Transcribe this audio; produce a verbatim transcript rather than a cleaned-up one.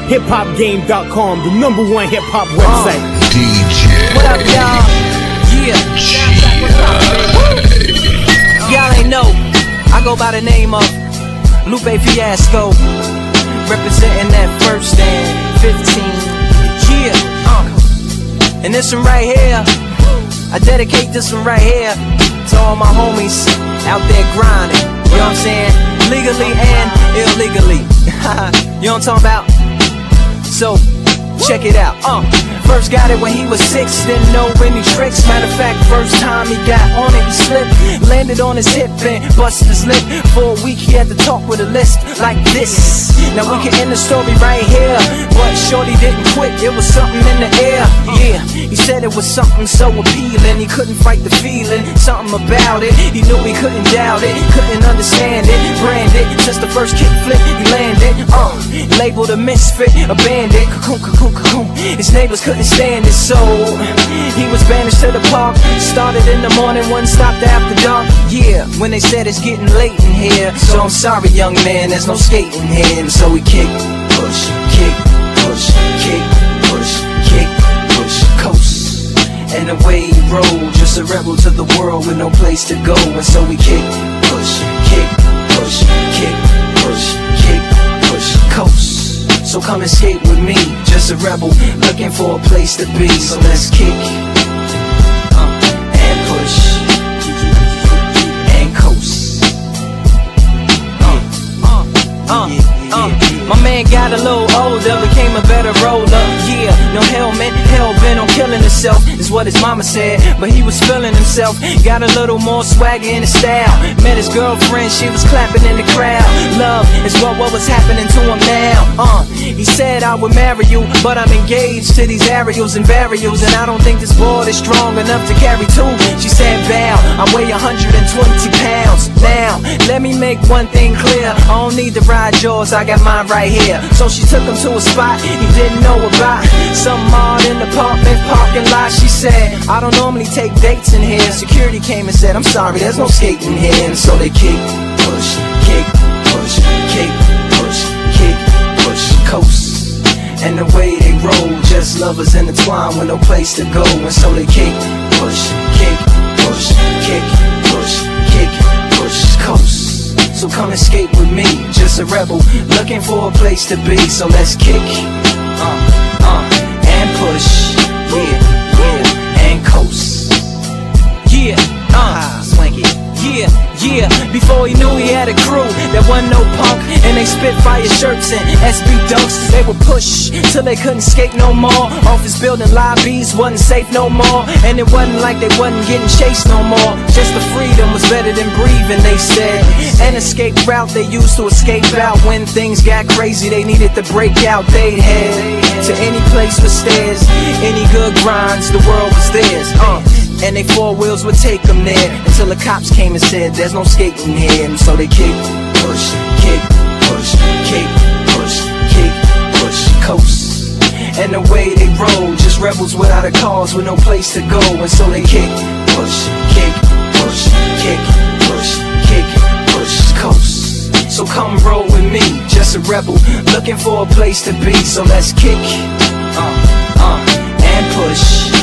hip hop game dot com, the number one hip hop website. Uh, D J. What up, y'all? Yeah. Y'all ain't know, I go by the name of Lupe Fiasco, representing that first and fifteen. Yeah. Uh. And this one right here, I dedicate this one right here to all my homies out there grinding. You know what I'm saying? Legally and illegally. You know what I'm talking about? So, check it out. Uh, first got it when he was six, didn't know any tricks. Matter of fact, first time he got on it, he slipped, landed on his hip and busted his lip. For a week he had to talk with a list like this. Now we can end the story right here, but shorty didn't quit, it was something in the air. Yeah, he said it was something so appealing, he couldn't fight the feeling, something about it, he knew he couldn't doubt it, couldn't understand it, brand it, just the first kick flip he landed. Uh, labeled a misfit, a bandit, cocoon, cocoon, cocoon. His neighbors couldn't stand it, so he was banished to the park. Started in the morning, one stopped after dark. Yeah, when they said it's getting late in here, so I'm sorry young man, there's no skating here. And so we kick, push, kick, push, kick, push, kick, push, coast. And away he rolled, just a rebel to the world with no place to go. And so we kick, push, kick, push, kick, push, kick, push, coast. So come and skate with me, just a rebel looking for a place to be. So let's kick, uh, and push, and coast. Uh, uh, uh, uh. My man got a little older, became a better roller. Yeah, no helmet, hell-bent on killing himself is what his mama said, but he was feeling himself. Got a little more swagger in his style. Met his girlfriend, she was clapping in the crowd. Love is what, what was happening to him now. Uh, he said I would marry you, but I'm engaged to these aerials and burials, and I don't think this board is strong enough to carry two. She said bow, I weigh one hundred twenty pounds. Now, let me make one thing clear, I don't need to ride yours, I got mine right here. So she took him to a spot he didn't know about, some odd in the apartment parking lot. She said, I don't normally take dates in here. Security came and said, I'm sorry, there's no skating here. And so they kick, push, kick, push, kick, push, kick, push, coast. And the way they roll, just lovers intertwined with no place to go. And so they kick, push, kick, push, kick, push, kick, push, coast. So come and skate with me, just a rebel looking for a place to be. So let's kick, uh, uh, and push, yeah, yeah, and coast. Yeah, uh, swanky. Yeah, yeah, before he knew he had a crew that wasn't no punk, and they spit fire shirts and S B dunks. They would push till they couldn't skate no more. Office building lobbies wasn't safe no more, and it wasn't like they wasn't getting chased no more. Just the freedom was better than breathing, they said. An escape route they used to escape out when things got crazy. They needed to break out, they'd head to any place with stairs, any good grinds, the world was theirs. Uh. And they four wheels would take them there until the cops came and said there's no skating here. And so they kick, push, kick, push, kick, push, kick, push, coast. And the way they roll, just rebels without a cause with no place to go. And so they kick, push, kick, push, kick, push, kick, push, coast. So come roll with me, just a rebel looking for a place to be. So let's kick, uh, uh, and push.